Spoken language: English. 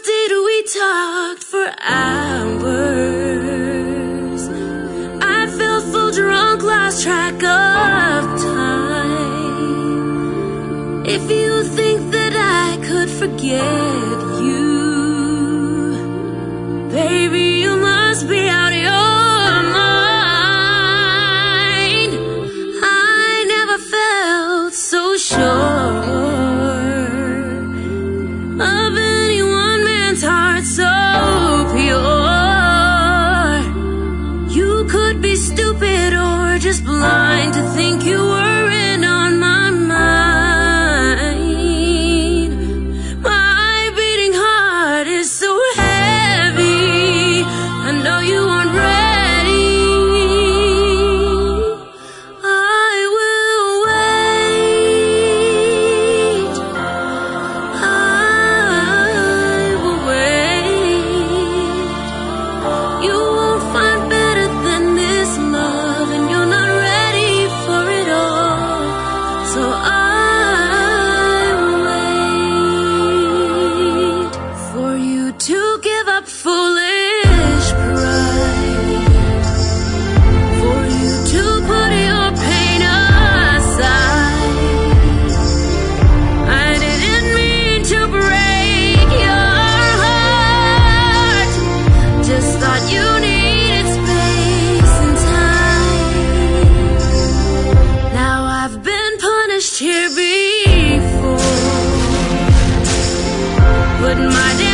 did we talked for hours. I felt full drunk, lost track of time. If you think that I could forget you, baby, you must be out of your mind. I never felt so sure of any one man's heart so pure. You could be stupid or just blind to think you were in on my mind. My beating heart is so heavy, I know you aren't ready. I will wait. I will wait. You won't find better than this love, and you're not ready for it all. So I will wait for you to give up foolish pride, for you to put your pain aside. I didn't mean to break your heart, just thought you needed space and time. Now I've been punished here before, but my